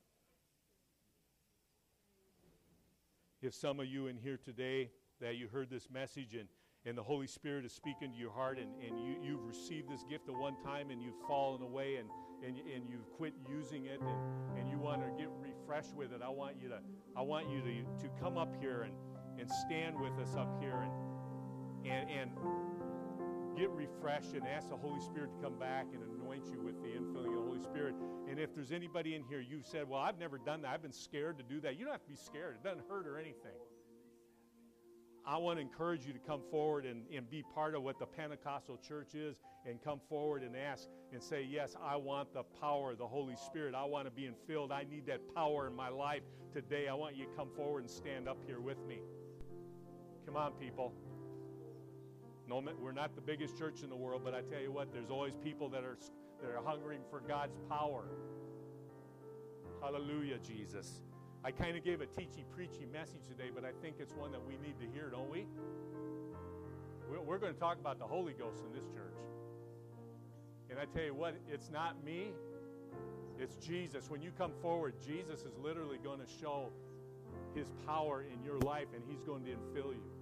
If some of you in here today that you heard this message and the Holy Spirit is speaking to your heart and you've received this gift at one time and you've fallen away and you've quit using it and you want to get refreshed with it, I want you to come up here and stand with us up here and get refreshed and ask the Holy Spirit to come back and anoint you with the infilling of the Holy Spirit. And if there's anybody in here, you've said, well, I've never done that. I've been scared to do that. You don't have to be scared. It doesn't hurt or anything. I want to encourage you to come forward and be part of what the Pentecostal church is and come forward and ask and say, yes, I want the power of the Holy Spirit. I want to be infilled. I need that power in my life today. I want you to come forward and stand up here with me. Come on, people. No, we're not the biggest church in the world, but I tell you what, there's always people that are hungering for God's power. Hallelujah, Jesus. I kind of gave a teachy-preachy message today, but I think it's one that we need to hear, don't we? We're going to talk about the Holy Ghost in this church. And I tell you what, it's not me, it's Jesus. When you come forward, Jesus is literally going to show His power in your life, and He's going to infill you.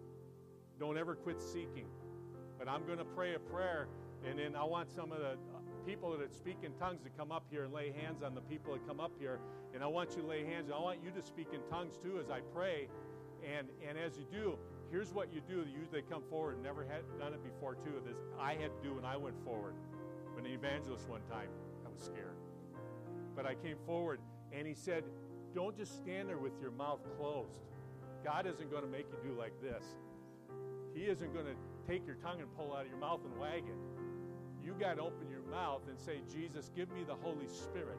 Don't ever quit seeking. But I'm going to pray a prayer, and then I want some of the people that speak in tongues to come up here and lay hands on the people that come up here. And I want you to lay hands. I want you to speak in tongues too as I pray. And as you do, here's what you do. They come forward. Never had done it before too. This I had to do when I went forward. When the evangelist one time, I was scared. But I came forward and he said, don't just stand there with your mouth closed. God isn't going to make you do like this. He isn't going to take your tongue and pull out of your mouth and wag it. You got to open your mouth and say, Jesus, give me the Holy Spirit.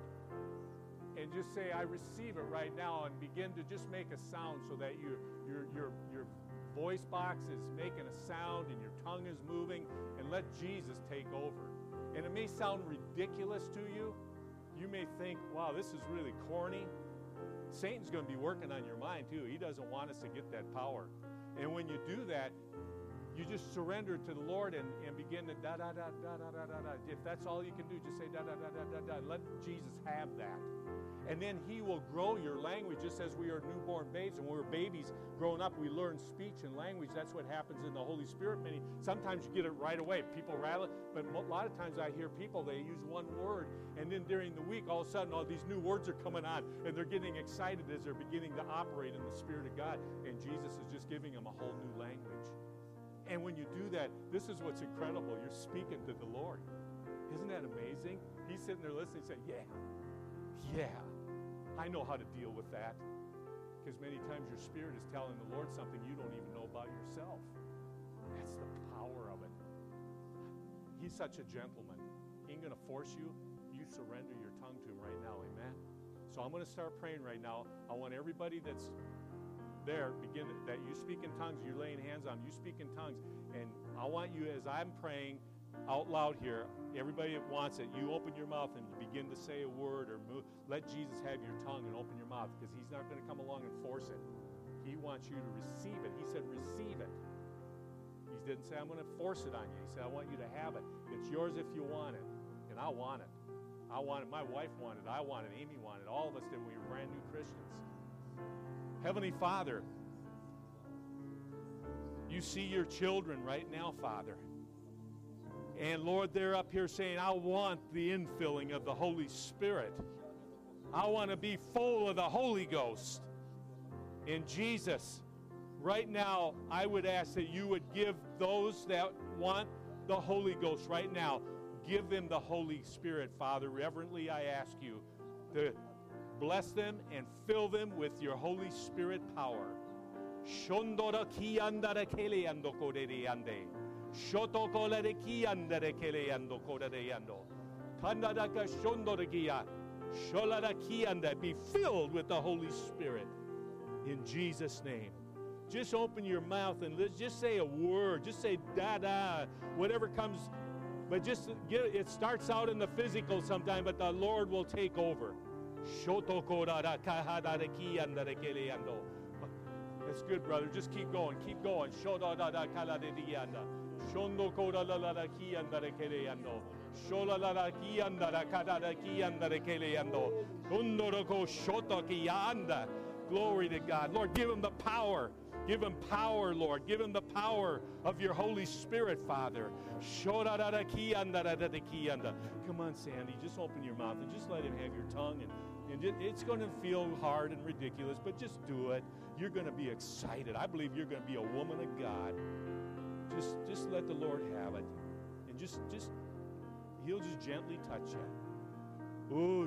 And just say, I receive it right now, and begin to just make a sound so that your voice box is making a sound and your tongue is moving, and let Jesus take over. And it may sound ridiculous to you. You may think, wow, this is really corny. Satan's going to be working on your mind too. He doesn't want us to get that power. And when you do that, you just surrender to the Lord and begin to da-da-da-da-da-da-da. If that's all you can do, just say da-da-da-da-da-da. Let Jesus have that. And then He will grow your language just as we are newborn babes. And when we're babies growing up, we learn speech and language. That's what happens in the Holy Spirit. Sometimes you get it right away. People rattle it. But a lot of times I hear people, they use one word. And then during the week, all of a sudden, all these new words are coming on. And they're getting excited as they're beginning to operate in the Spirit of God. And Jesus is just giving them a whole new language. And when you do that, this is what's incredible. You're speaking to the Lord. Isn't that amazing? He's sitting there listening and saying, yeah, I know how to deal with that. Because many times your spirit is telling the Lord something you don't even know about yourself. That's the power of it. He's such a gentleman. He ain't going to force you. You surrender your tongue to Him right now. Amen? So I'm going to start praying right now. I want everybody that's there, that you speak in tongues, you're laying hands on, you speak in tongues, and I want you, as I'm praying out loud here, everybody that wants it, you open your mouth and begin to say a word or move. Let Jesus have your tongue and open your mouth, because He's not going to come along and force it. He wants you to receive it. He said, receive it. He didn't say, I'm going to force it on you. He said, I want you to have it. It's yours if you want it, and I want it. I want it. My wife wanted it. I wanted it. Amy wanted it. All of us did when we were brand new Christians. Heavenly Father, You see your children right now, Father. And Lord, they're up here saying, I want the infilling of the Holy Spirit. I want to be full of the Holy Ghost. In Jesus, right now, I would ask that you would give those that want the Holy Ghost right now, give them the Holy Spirit, Father. Reverently, I ask you to bless them and fill them with your Holy Spirit power. Shondora ki andara kele ando kodere ande. Shoto kolere ki andare kele ando kodere ando. Kandada ka shondora kia. Sholara ki anda. Be filled with the Holy Spirit. In Jesus' name. Just open your mouth and just say a word. Just say da-da. Whatever comes. But just get it. It starts out in the physical sometime, but the Lord will take over. Shoto kodara kahadara ki andare kele ando. That's good, brother. Just keep going. Keep going. Shoda da da kala de dianda. Shondo koda la la ki andare kele ando. Shola la la ki andara kada da ki andare kele ando. Kundoro ko shoto ki anda. Glory to God. Lord, give him the power. Give him power, Lord. Give him the power of your Holy Spirit, Father. Shoda da da ki andara da ki anda. Come on, Sandy. Just open your mouth and just let him have your tongue. And it's going to feel hard and ridiculous, but just do it. You're going to be excited. I believe you're going to be a woman of God. Just let the Lord have it. And just he'll just gently touch you. Ooh,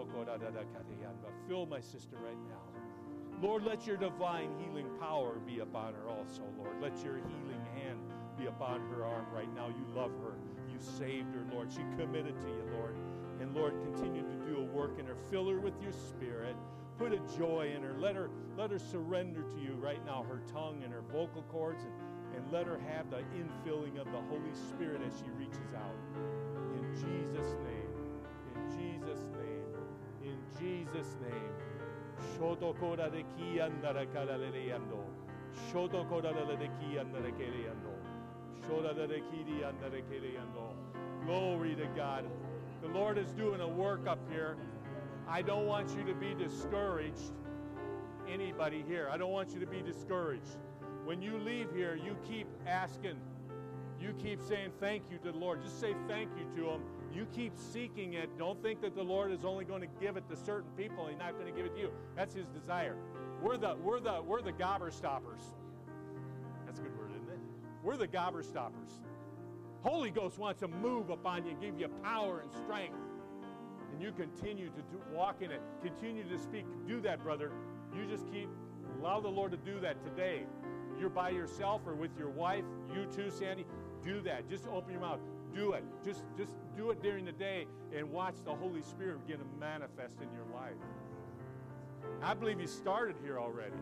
fill my sister right now. Lord, let your divine healing power be upon her also, Lord. Let your healing hand be upon her arm right now. You love her. You saved her, Lord. She committed to you, Lord. And Lord, continue to do a work in her. Fill her with your Spirit. Put a joy in her. Let her surrender to you right now, her tongue and her vocal cords, and let her have the infilling of the Holy Spirit as she reaches out. In Jesus' name. In Jesus' name. In Jesus' name. Shoto koda de ki andara kalaleando. Shoto koda de ki andara keleando. Shoda de ki di andara keleando. Glory to God. The Lord is doing a work up here. I don't want you to be discouraged. Anybody here, I don't want you to be discouraged. When you leave here, you keep asking. You keep saying thank you to the Lord. Just say thank you to him. You keep seeking it. Don't think that the Lord is only going to give it to certain people and he's not going to give it to you. That's his desire. We're the gobber stoppers. That's a good word, isn't it? We're the gobber stoppers. Holy Ghost wants to move upon you, give you power and strength. And you continue to walk in it. Continue to speak. Do that, brother. You just allow the Lord to do that today. You're by yourself or with your wife. You too, Sandy. Do that. Just open your mouth. Do it. Just do it during the day and watch the Holy Spirit begin to manifest in your life. I believe he started here already.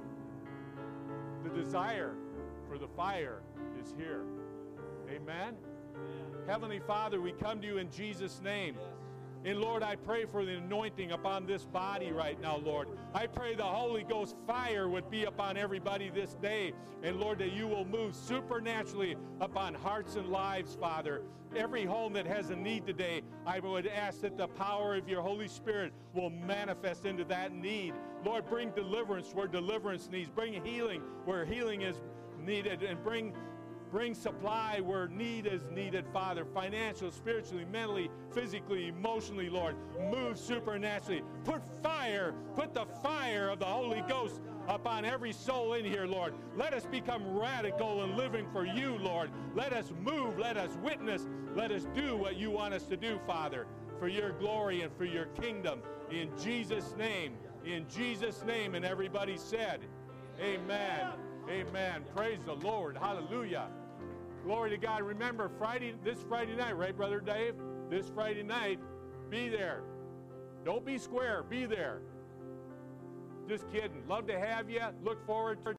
The desire for the fire is here. Amen? Heavenly Father, we come to you in Jesus' name. And Lord, I pray for the anointing upon this body right now, Lord. I pray the Holy Ghost fire would be upon everybody this day. And Lord, that you will move supernaturally upon hearts and lives, Father. Every home that has a need today, I would ask that the power of your Holy Spirit will manifest into that need. Lord, bring deliverance where deliverance needs. Bring healing where healing is needed. And bring supply where need is needed, Father. Financial, spiritually, mentally, physically, emotionally, Lord. Move supernaturally. Put the fire of the Holy Ghost upon every soul in here, Lord. Let us become radical and living for you, Lord. Let us move. Let us witness. Let us do what you want us to do, Father, for your glory and for your kingdom. In Jesus' name. In Jesus' name. And everybody said, amen. Amen. Praise the Lord. Hallelujah. Glory to God. Remember, this Friday night, right, Brother Dave? This Friday night, be there. Don't be square. Be there. Just kidding. Love to have you. Look forward to